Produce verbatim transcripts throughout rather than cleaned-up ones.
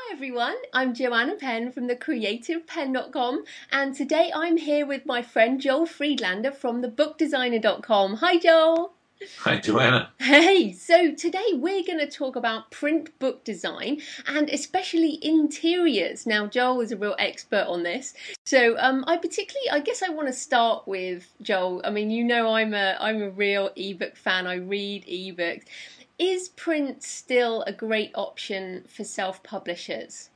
Hi everyone, I'm Joanna Penn from the creative penn dot com, and today I'm here with my friend Joel Friedlander from the book designer dot com. Hi Joel! Hi, Joanna. Hey, so today we're going to talk about print book design and especially interiors. Now Joel is a real expert on this, so um, I particularly, I guess I want to start with Joel. I mean, you know I'm a, I'm a real ebook fan, I read ebooks. Is print still a great option for self-publishers?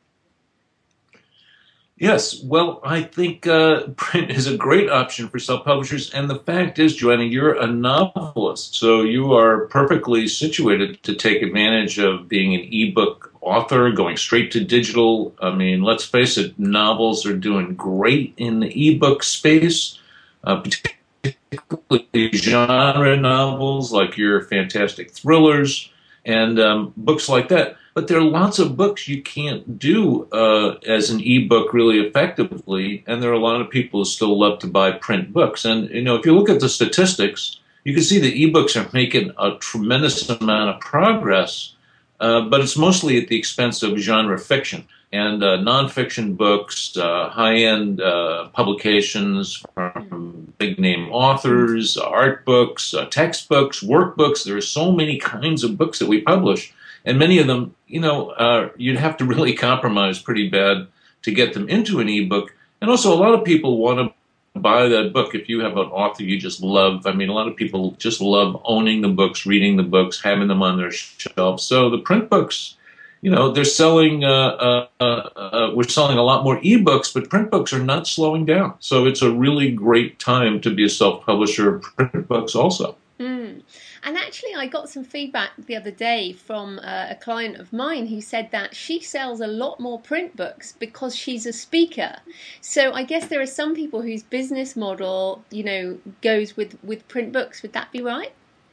Yes, well, I think uh, print is a great option for self-publishers, and the fact is, Joanna, you're a novelist, so you are perfectly situated to take advantage of being an ebook author, going straight to digital. I mean, let's face it, novels are doing great in the ebook space, uh, particularly genre novels like your fantastic thrillers and um, books like that. But there are lots of books you can't do uh, as an ebook really effectively, and there are a lot of people who still love to buy print books. And you know, if you look at the statistics, you can see that ebooks are making a tremendous amount of progress, uh, but it's mostly at the expense of genre fiction and uh, nonfiction books, uh, high-end uh, publications from big-name authors, art books, uh, textbooks, workbooks. There are so many kinds of books that we publish, and many of them, you know, uh, you'd have to really compromise pretty bad to get them into an ebook. And also, a lot of people want to buy that book if you have an author you just love. I mean, a lot of people just love owning the books, reading the books, having them on their shelves. So the print books, you know, they're selling, uh, uh, uh, uh, we're selling a lot more ebooks, but print books are not slowing down. So it's a really great time to be a self-publisher of print books also. Mm. And actually, I got some feedback the other day from uh, a client of mine who said that she sells a lot more print books because she's a speaker. So I guess there are some people whose business model, you know, goes with, with print books. Would that be right?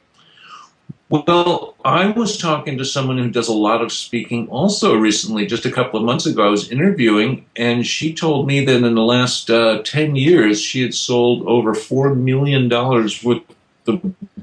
Well, I was talking to someone who does a lot of speaking also recently, just a couple of months ago. I was interviewing, and she told me that in the last uh, ten years, she had sold over four million dollars worth of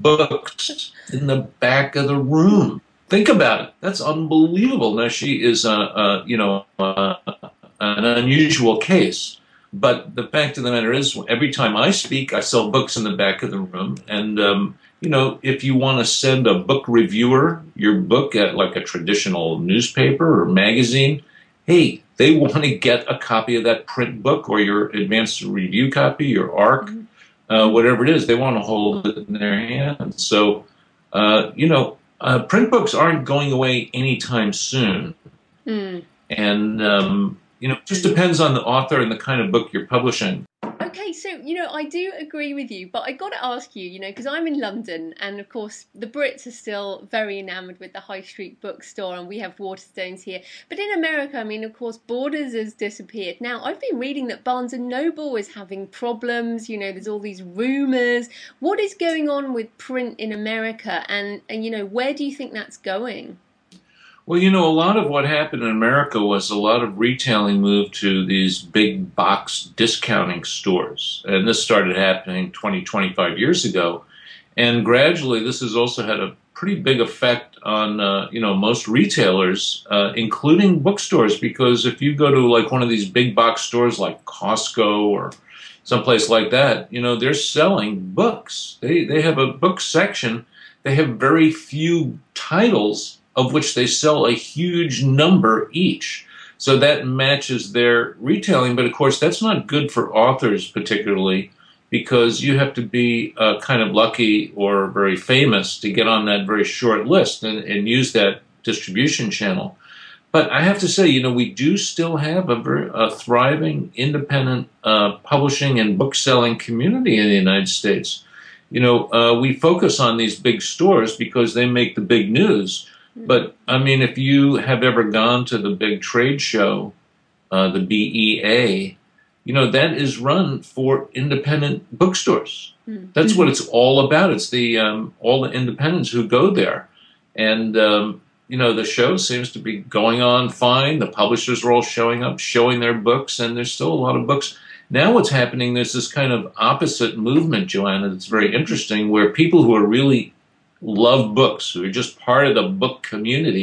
books in the back of the room. Think about it. That's unbelievable. Now, she is, uh, uh, you know, uh, an unusual case. But the fact of the matter is, every time I speak, I sell books in the back of the room. And, um, you know, if you want to send a book reviewer your book at like a traditional newspaper or magazine, hey, they want to get a copy of that print book or your advanced review copy, your ARC, uh, whatever it is. They want to hold it in their hands. So, uh, you know, uh, print books aren't going away anytime soon. Mm. And, um, you know, it just depends on the author and the kind of book you're publishing. Okay, so, you know, I do agree with you, but I got to ask you, you know, because I'm in London, and of course the Brits are still very enamored with the High Street bookstore, and we have Waterstones here. But in America, I mean, of course, Borders has disappeared. Now, I've been reading that Barnes and Noble is having problems, you know, there's all these rumors. What is going on with print in America, and, and you know, where do you think that's going? Well, you know, a lot of what happened in America was a lot of retailing moved to these big box discounting stores. And this started happening twenty, twenty-five years ago. And gradually, this has also had a pretty big effect on, uh, you know, most retailers, uh, including bookstores, because if you go to like one of these big box stores like Costco or someplace like that, you know, they're selling books. They, they have a book section. They have very few titles, of which they sell a huge number each. So that matches their retailing. But of course, that's not good for authors particularly, because you have to be uh, kind of lucky or very famous to get on that very short list and, and use that distribution channel. But I have to say, you know, we do still have a, very, a thriving independent uh, publishing and book selling community in the United States. You know, uh, we focus on these big stores because they make the big news. But, I mean, if you have ever gone to the big trade show, uh, the B E A, you know, that is run for independent bookstores. Mm-hmm. That's what it's all about. It's the um, all the independents who go there. And, um, you know, the show seems to be going on fine. The publishers are all showing up, showing their books, and there's still a lot of books. Now what's happening, there's this kind of opposite movement, Joanna, that's very interesting, where people who are really love books, who are just part of the book community,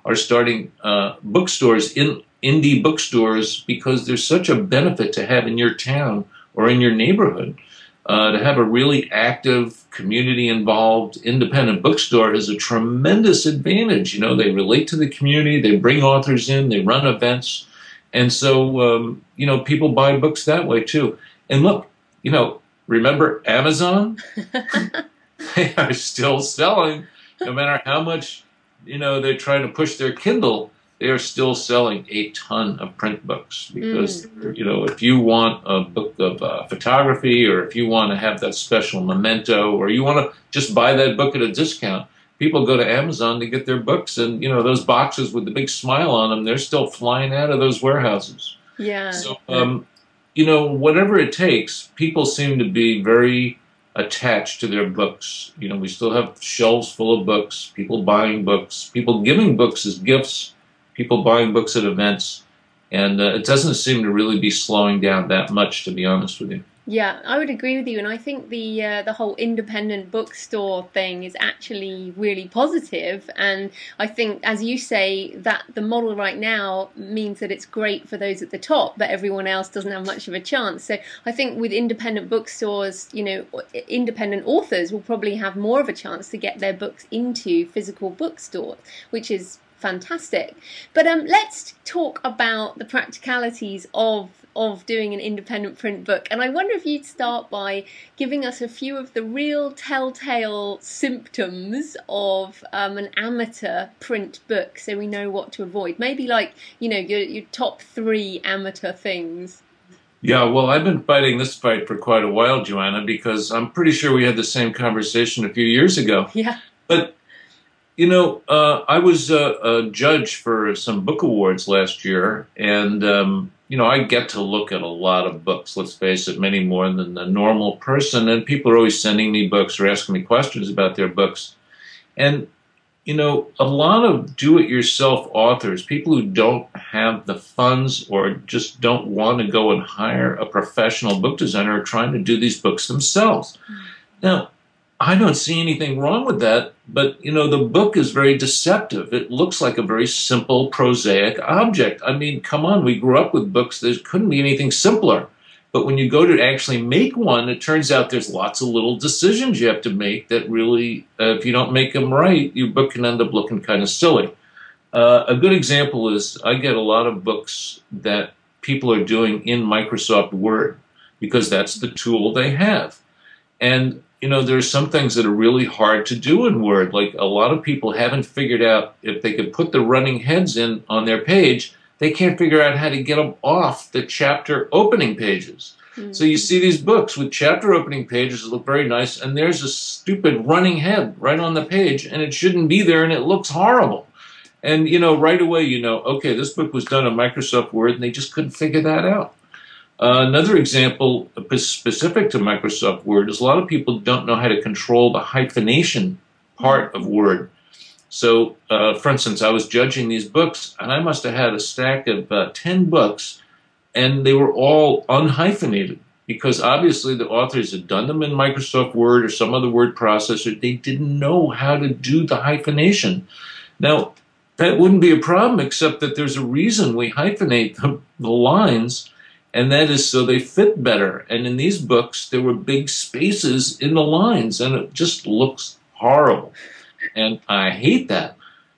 are starting uh, bookstores, in indie bookstores, because there's such a benefit to have in your town or in your neighborhood. Uh, to have a really active, community-involved, independent bookstore is a tremendous advantage. You know, they relate to the community, they bring authors in, they run events, and so, um, you know, people buy books that way too. And look, you know, remember Amazon? They are still selling, no matter how much, you know, they're trying to push their Kindle, they are still selling a ton of print books because, mm. you know, if you want a book of uh, photography, or if you want to have that special memento, or you want to just buy that book at a discount, people go to Amazon to get their books, and, you know, those boxes with the big smile on them, they're still flying out of those warehouses. Yeah. So, um, you know, whatever it takes, people seem to be very attached to their books. You know, we still have shelves full of books, people buying books, people giving books as gifts, people buying books at events, and uh, it doesn't seem to really be slowing down that much, to be honest with you. Yeah, I would agree with you, and I think the uh, the whole independent bookstore thing is actually really positive, and I think, as you say, that the model right now means that it's great for those at the top, but everyone else doesn't have much of a chance. So I think with independent bookstores, you know, independent authors will probably have more of a chance to get their books into physical bookstores, which is fantastic. But um, let's talk about the practicalities of of doing an independent print book. And I wonder if you'd start by giving us a few of the real telltale symptoms of um, an amateur print book, so we know what to avoid. Maybe like, you know, your, your top three amateur things. Yeah, well, I've been fighting this fight for quite a while, Joanna, because I'm pretty sure we had the same conversation a few years ago. Yeah. But you know, uh, I was a, a judge for some book awards last year, and, um, you know, I get to look at a lot of books, let's face it, many more than the normal person, and people are always sending me books or asking me questions about their books. And, you know, a lot of do-it-yourself authors, people who don't have the funds or just don't want to go and hire a professional book designer, are trying to do these books themselves. Mm. Now, I don't see anything wrong with that, but, you know, the book is very deceptive. It looks like a very simple, prosaic object. I mean, come on, we grew up with books. There couldn't be anything simpler. But when you go to actually make one, it turns out there's lots of little decisions you have to make that really, uh, if you don't make them right, your book can end up looking kind of silly. Uh, a good example is I get a lot of books that people are doing in Microsoft Word because that's the tool they have. And you know, there's some things that are really hard to do in Word. Like, a lot of people haven't figured out if they could put the running heads in on their page, they can't figure out how to get them off the chapter opening pages. Mm-hmm. So you see these books with chapter opening pages that look very nice, and there's a stupid running head right on the page, and it shouldn't be there, and it looks horrible. And, you know, right away, you know, okay, this book was done on Microsoft Word, and they just couldn't figure that out. Uh, another example specific to Microsoft Word is a lot of people don't know how to control the hyphenation part of Word. So, uh, for instance, I was judging these books, and I must have had a stack of uh, ten books, and they were all unhyphenated, because obviously the authors had done them in Microsoft Word or some other word processor. They didn't know how to do the hyphenation. Now, that wouldn't be a problem, except that there's a reason we hyphenate the, the lines, and that is so they fit better. And in these books, there were big spaces in the lines, and it just looks horrible. And I hate that.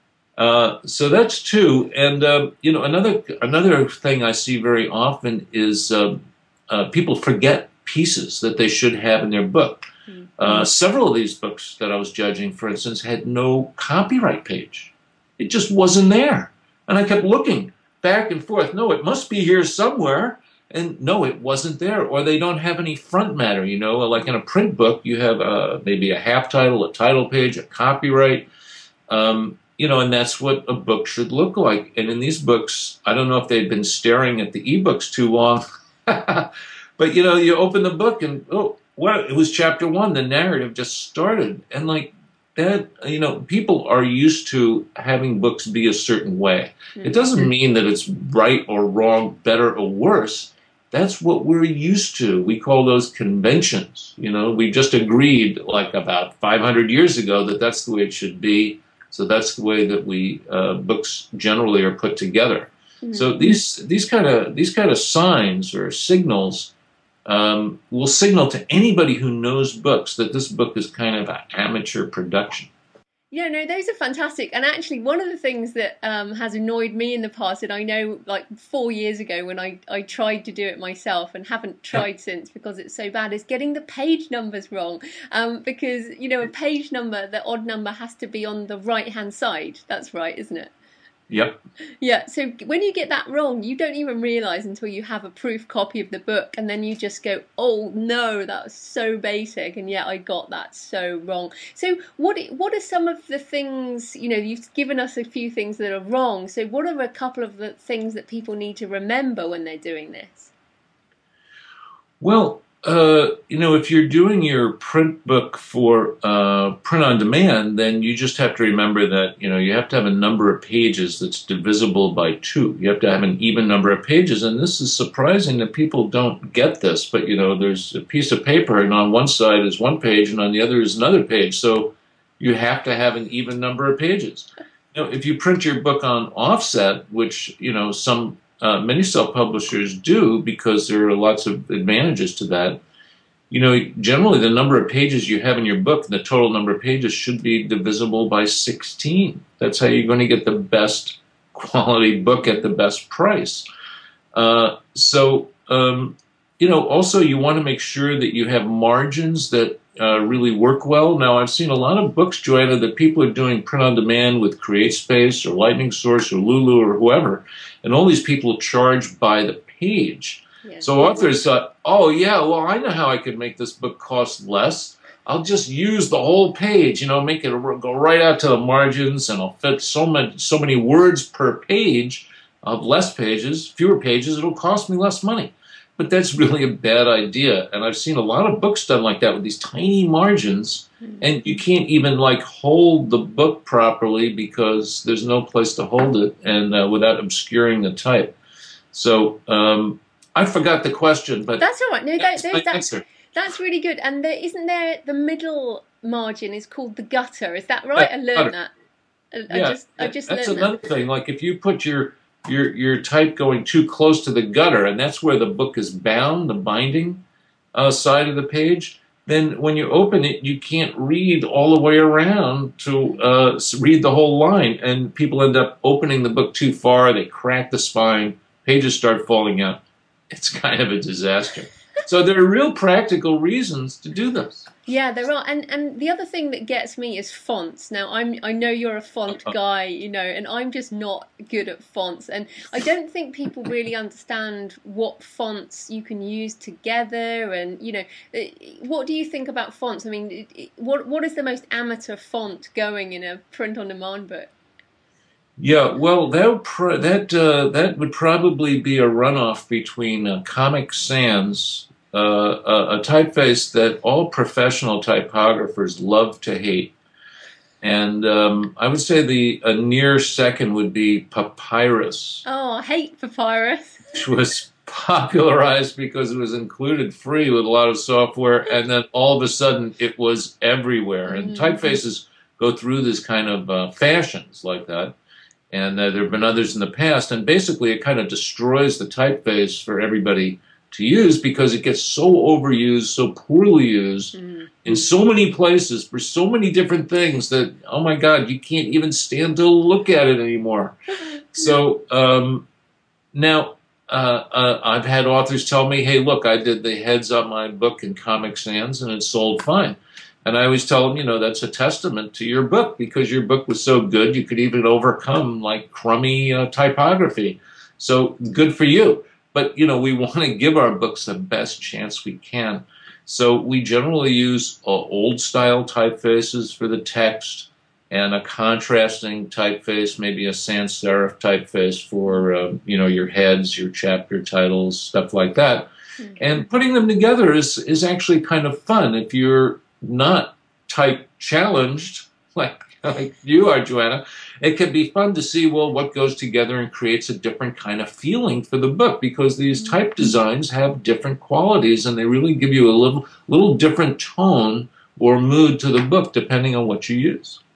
Uh, so that's two. And, uh, you know, another another thing I see very often is uh, uh, people forget pieces that they should have in their book. Mm-hmm. Uh, several of these books that I was judging, for instance, had no copyright page. It just wasn't there. And I kept looking back and forth. No, it must be here somewhere. And no, it wasn't there. Or they don't have any front matter, you know. Like in a print book, you have uh, maybe a half title, a title page, a copyright. Um, you know, and that's what a book should look like. And in these books, I don't know if they'd been staring at the ebooks too long. But, you know, you open the book and, oh, well, it was chapter one. The narrative just started. And like that, you know, people are used to having books be a certain way. Mm-hmm. It doesn't mean that it's right or wrong, better or worse. That's what we're used to. We call those conventions. You know, we just agreed like about five hundred years ago that that's the way it should be. So that's the way that we uh, books generally are put together. Mm-hmm. So these these kind of these kind of signs or signals um, will signal to anybody who knows books that this book is kind of an amateur production. Yeah, no, those are fantastic. And actually, one of the things that um, has annoyed me in the past, and I know like four years ago when I, I tried to do it myself and haven't tried yeah. since because it's so bad, is getting the page numbers wrong. Um, because, you know, a page number, the odd number has to be on the right-hand side. That's right, isn't it? Yep. Yeah, so when you get that wrong, you don't even realise until you have a proof copy of the book, and then you just go, oh no, that was so basic, and yeah, I got that so wrong. So what what are some of the things, you know, you've given us a few things that are wrong, so what are a couple of the things that people need to remember when they're doing this? Well, Uh, you know, if you're doing your print book for uh, print on demand, then you just have to remember that, you know, you have to have a number of pages that's divisible by two. You have to have an even number of pages, and this is surprising that people don't get this, but, you know, there's a piece of paper, and on one side is one page, and on the other is another page, so you have to have an even number of pages. You know, if you print your book on offset, which, you know, some Uh, many self-publishers do because there are lots of advantages to that. You know, generally the number of pages you have in your book, the total number of pages should be divisible by sixteen. That's how you're going to get the best quality book at the best price. Uh, so, um, you know, also you want to make sure that you have margins that uh, really work well. Now, I've seen a lot of books, Joanna, that people are doing print on demand with CreateSpace or Lightning Source or Lulu or whoever, and all these people charge by the page. Yes. So authors thought, oh, yeah, well, I know how I could make this book cost less. I'll just use the whole page, you know, make it go right out to the margins, and I'll fit so many, so many words per page. I'll have less pages, fewer pages, it'll cost me less money. But that's really a bad idea, and I've seen a lot of books done like that with these tiny margins, and you can't even like hold the book properly because there's no place to hold it, and uh, without obscuring the type. So um, I forgot the question, but that's all right. No, that, that's my that, answer. That's really good. And there isn't there the middle margin is called the gutter? Is that right? Yeah, I learned gutter. that. I, yeah, I just I just that's learned another that. thing. Like if you put your your your type going too close to the gutter, and that's where the book is bound, the binding uh, side of the page, then when you open it, you can't read all the way around to uh, read the whole line, and people end up opening the book too far. They crack the spine, pages start falling out. It's kind of a disaster. So there are real practical reasons to do this. Yeah, there are, and and the other thing that gets me is fonts. Now, I'm I know you're a font guy, you know, and I'm just not good at fonts, and I don't think people really understand what fonts you can use together, and you know, what do you think about fonts? I mean, what what is the most amateur font going in a print-on-demand book? Yeah, well, that that uh, that would probably be a runoff between uh, Comic Sans. Uh, a, a typeface that all professional typographers love to hate. And um, I would say the a near second would be Papyrus. Oh, I hate Papyrus. Which was popularized because it was included free with a lot of software, and then all of a sudden it was everywhere. And mm-hmm. typefaces go through this kind of uh, fashions like that. And uh, there have been others in the past, and basically it kind of destroys the typeface for everybody to use because it gets so overused, so poorly used mm. in so many places for so many different things that, oh my God, you can't even stand to look at it anymore. So um, now uh, uh, I've had authors tell me, hey, look, I did the heads on my book in Comic Sans and it sold fine. And I always tell them, you know, that's a testament to your book because your book was so good you could even overcome like crummy uh, typography. So good for you. But, you know, we want to give our books the best chance we can. So we generally use uh, old-style typefaces for the text and a contrasting typeface, maybe a sans serif typeface for, uh, you know, your heads, your chapter titles, stuff like that. Mm-hmm. And putting them together is, is actually kind of fun. If you're not type-challenged, like, like you are, Joanna, it can be fun to see, well, what goes together and creates a different kind of feeling for the book because these type designs have different qualities and they really give you a little, little different tone or mood to the book depending on what you use.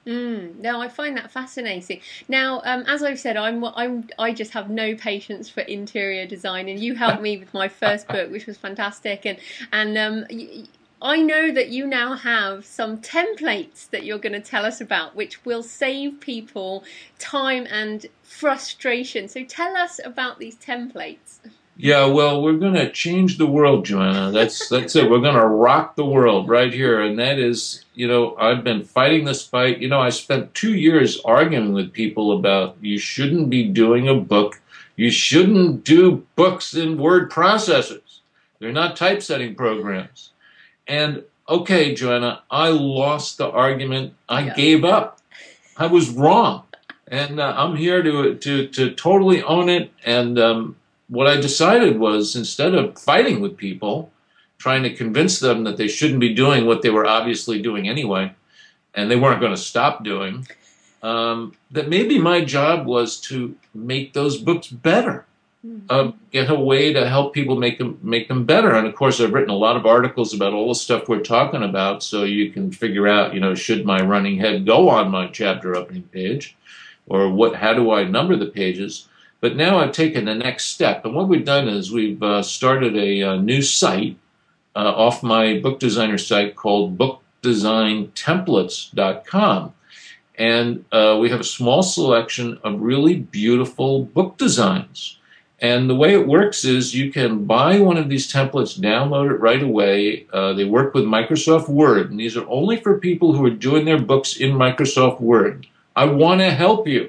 Mm, no, I find that fascinating. Now, um, as I've said, I'm I'm I just have no patience for interior design, and you helped me with my first book, which was fantastic. And and um, y- I know that you now have some templates that you're going to tell us about, which will save people time and frustration. So tell us about these templates. Yeah, well, we're going to change the world, Joanna. That's that's it. We're going to rock the world right here, and that is, you know, I've been fighting this fight. You know, I spent two years arguing with people about you shouldn't be doing a book. You shouldn't do books in word processors. They're not typesetting programs. And okay, Joanna, I lost the argument. I Yeah. gave up. I was wrong, and uh, I'm here to to to totally own it. And um, what I decided was, instead of fighting with people, trying to convince them that they shouldn't be doing what they were obviously doing anyway, and they weren't going to stop doing, um, that maybe my job was to make those books better. Uh, get a way to help people make them make them better. And of course, I've written a lot of articles about all the stuff we're talking about, so you can figure out, you know, should my running head go on my chapter opening page, or what? How do I number the pages? But now I've taken the next step, and what we've done is we've uh, started a, a new site uh, off my book designer site called book design templates dot com. And uh, we have a small selection of really beautiful book designs. And the way it works is you can buy one of these templates, download it right away. Uh, they work with Microsoft Word, and these are only for people who are doing their books in Microsoft Word. I want to help you.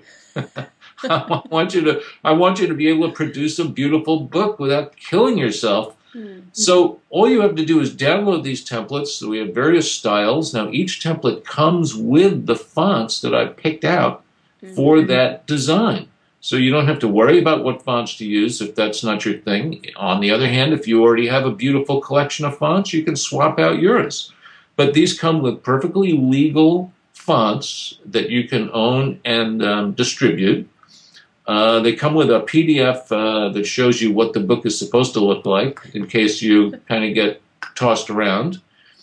I want you to I want you to be able to produce a beautiful book without killing yourself. Mm-hmm. So all you have to do is download these templates. So we have various styles. Now each template comes with the fonts that I picked out mm-hmm. for that design. So you don't have to worry about what fonts to use if that's not your thing. On the other hand, if you already have a beautiful collection of fonts, you can swap out yours. But these come with perfectly legal fonts that you can own and um, distribute. Uh, they come with a P D F uh, that shows you what the book is supposed to look like in case you kind of get tossed around.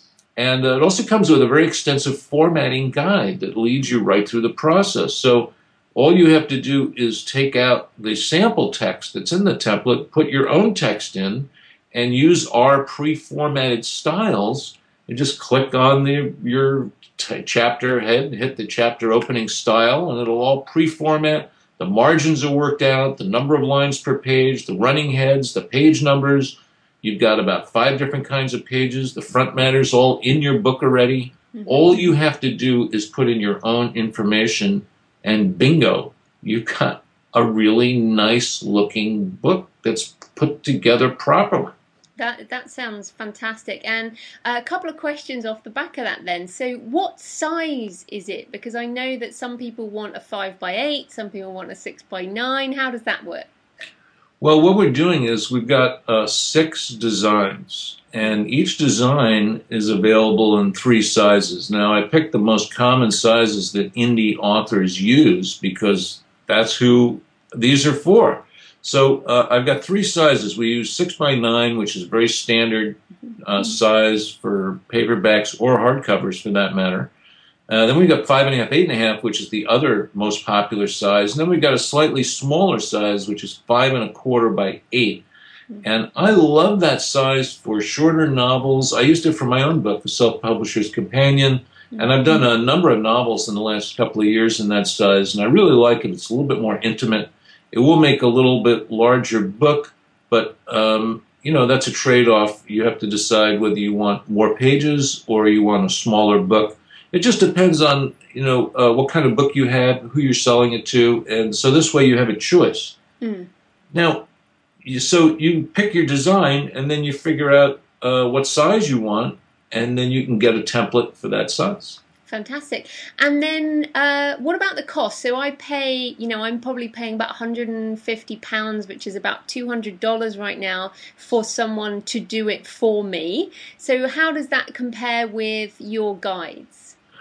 And uh, it also comes with a very extensive formatting guide that leads you right through the process. So all you have to do is take out the sample text that's in the template, put your own text in, and use our pre-formatted styles, and just click on the, your t- chapter head, hit the chapter opening style, and it'll all pre-format. The margins are worked out, the number of lines per page, the running heads, the page numbers. You've got about five different kinds of pages. The front matter's all in your book already. Mm-hmm. All you have to do is put in your own information, and bingo, you've got a really nice looking book that's put together properly. That that sounds fantastic. And a couple of questions off the back of that then. So what size is it? Because I know that some people want a five by eight, some people want a six by nine. How does that work? Well, what we're doing is we've got uh, six designs, and each design is available in three sizes. Now, I picked the most common sizes that indie authors use because that's who these are for. So uh, I've got three sizes. We use six by nine, which is very standard uh, size for paperbacks or hardcovers for that matter. Uh, then we've got five and a half, eight and a half, which is the other most popular size. And then we've got a slightly smaller size, which is five and a quarter by eight. And I love that size for shorter novels. I used it for my own book, The Self-Publisher's Companion. And I've done a number of novels in the last couple of years in that size. And I really like it. It's a little bit more intimate. It will make a little bit larger book, but, um, you know, that's a trade-off. You have to decide whether you want more pages or you want a smaller book. It just depends on, you know, uh, what kind of book you have, who you're selling it to, and so this way you have a choice. Mm. Now, you, so you pick your design, and then you figure out uh, what size you want, and then you can get a template for that size. Fantastic. And then uh, what about the cost? So I pay, you know, I'm probably paying about one hundred fifty pounds, which is about two hundred dollars right now, for someone to do it for me. So how does that compare with your guides?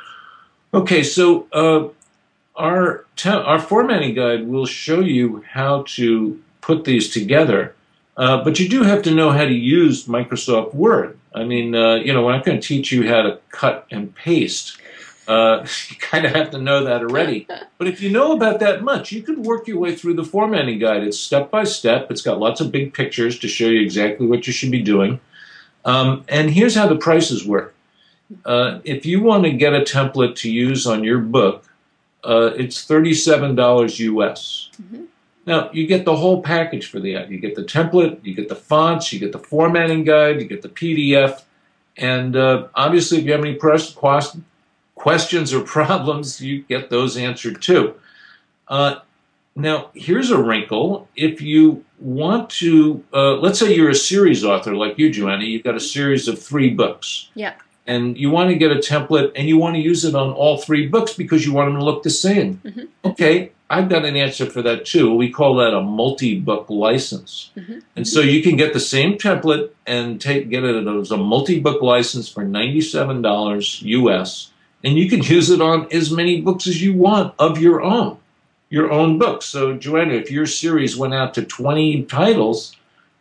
Okay, so uh, our te- our formatting guide will show you how to put these together, uh, but you do have to know how to use Microsoft Word. I mean, uh, you know, we're not going to teach you how to cut and paste. Uh, you kind of have to know that already. But if you know about that much, you can work your way through the formatting guide. It's step by step. It's got lots of big pictures to show you exactly what you should be doing. Um, and here's how the prices work. Uh, if you want to get a template to use on your book, uh, it's thirty-seven dollars U S. Mm-hmm. Now, you get the whole package for that. You get the template, you get the fonts, you get the formatting guide, you get the P D F, and uh, obviously if you have any press, questions or problems, you get those answered too. Uh, now, here's a wrinkle. If you want to, uh, let's say you're a series author like you, Joanna, you've got a series of three books. Yeah. And you want to get a template and you want to use it on all three books because you want them to look the same. Mm-hmm. Okay, I've got an answer for that too. We call that a multi-book license. Mm-hmm. And so you can get the same template and take get it as a multi-book license for ninety-seven dollars U S. And you can use it on as many books as you want of your own, your own books. So Joanna, if your series went out to twenty titles,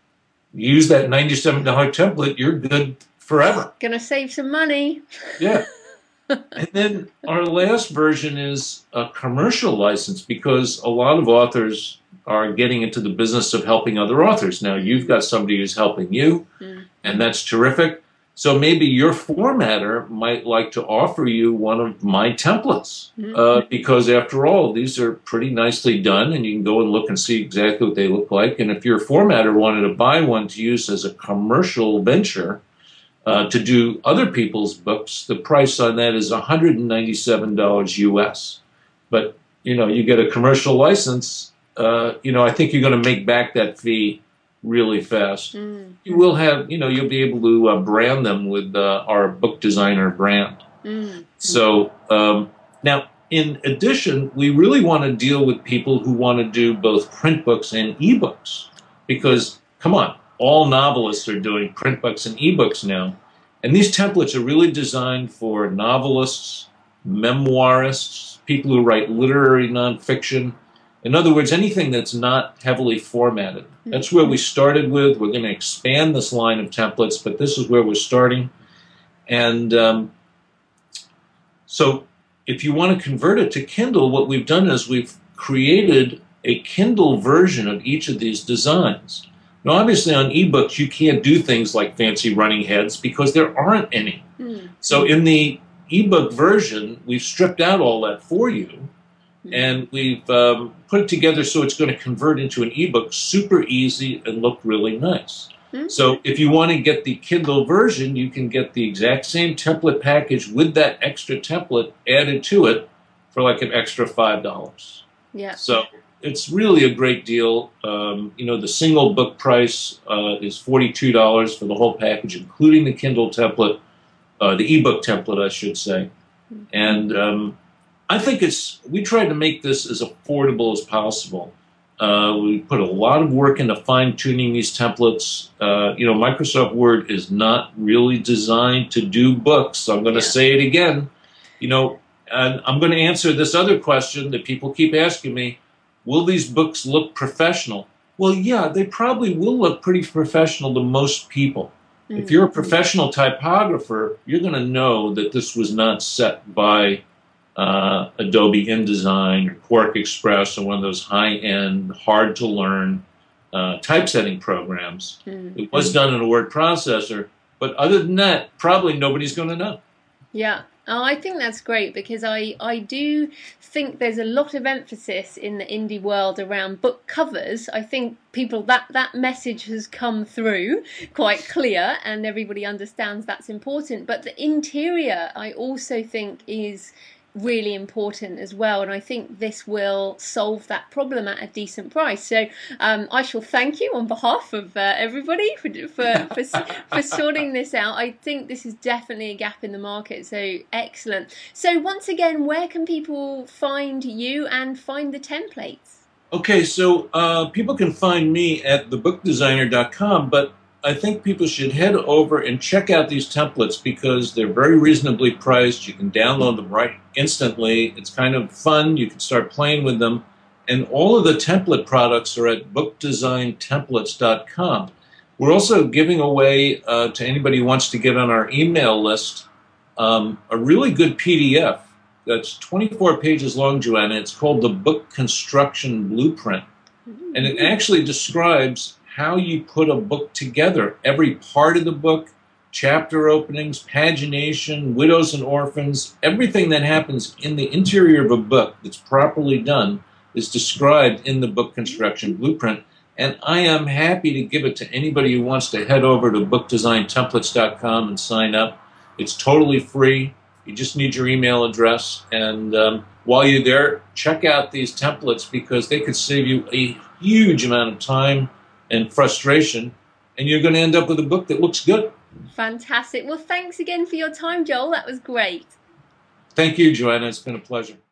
use that ninety-seven dollars template, you're good forever. Gonna save some money. Yeah. And then our last version is a commercial license because a lot of authors are getting into the business of helping other authors. Now, you've got somebody who's helping you, mm. and that's terrific. So maybe your formatter might like to offer you one of my templates mm. uh, because, after all, these are pretty nicely done, and you can go and look and see exactly what they look like. And if your formatter wanted to buy one to use as a commercial venture, Uh, to do other people's books, the price on that is one hundred ninety-seven dollars U S. But, you know, you get a commercial license, uh, you know, I think you're going to make back that fee really fast. Mm. You will have, you know, you'll be able to uh, brand them with uh, our book designer brand. Mm. So um, now, in addition, we really want to deal with people who want to do both print books and ebooks because, come on, all novelists are doing print books and ebooks now. And these templates are really designed for novelists, memoirists, people who write literary nonfiction. In other words, anything that's not heavily formatted. That's where we started with. We're going to expand this line of templates, but this is where we're starting. And um, so if you want to convert it to Kindle, what we've done is we've created a Kindle version of each of these designs. Now, obviously, on ebooks, you can't do things like fancy running heads because there aren't any. Mm. So in the ebook version, we've stripped out all that for you, mm. and we've um, put it together so it's going to convert into an ebook super easy and look really nice. Mm. So if you want to get the Kindle version, you can get the exact same template package with that extra template added to it for like an extra five dollars. Yeah. So it's really a great deal. Um, you know, the single book price uh, is forty-two dollars for the whole package, including the Kindle template, uh, the ebook template, I should say. And um, I think it's, we tried to make this as affordable as possible. Uh, we put a lot of work into fine-tuning these templates. Uh, you know, Microsoft Word is not really designed to do books. So I'm going to yeah. say it again. You know, and I'm going to answer this other question that people keep asking me. Will these books look professional? Well, yeah, they probably will look pretty professional to most people. Mm-hmm. If you're a professional typographer, you're going to know that this was not set by uh, Adobe InDesign or Quark Express or one of those high-end, hard-to-learn uh, typesetting programs. Mm-hmm. It was done in a word processor, but other than that, probably nobody's going to know. Yeah. Oh, I think that's great because I, I do think there's a lot of emphasis in the indie world around book covers. I think people, that, that message has come through quite clear and everybody understands that's important. But the interior, I also think, is really important as well, and I think this will solve that problem at a decent price. So um, I shall thank you on behalf of uh, everybody for for, for for sorting this out. I think this is definitely a gap in the market, so excellent. So once again, where can people find you and find the templates? Okay, so uh, people can find me at the book designer dot com, but I think people should head over and check out these templates because they're very reasonably priced. You can download them right instantly. It's kind of fun. You can start playing with them. And all of the template products are at book design templates dot com. We're also giving away uh, to anybody who wants to get on our email list um, a really good P D F that's twenty-four pages long, Joanna. It's called the Book Construction Blueprint. And it actually describes how you put a book together. Every part of the book, chapter openings, pagination, widows and orphans, everything that happens in the interior of a book that's properly done is described in the Book Construction Blueprint. And I am happy to give it to anybody who wants to head over to book design templates dot com and sign up. It's totally free. You just need your email address. And um, while you're there, check out these templates because they could save you a huge amount of time and frustration. And you're going to end up with a book that looks good. Fantastic. Well, thanks again for your time, Joel. That was great. Thank you, Joanna. It's been a pleasure.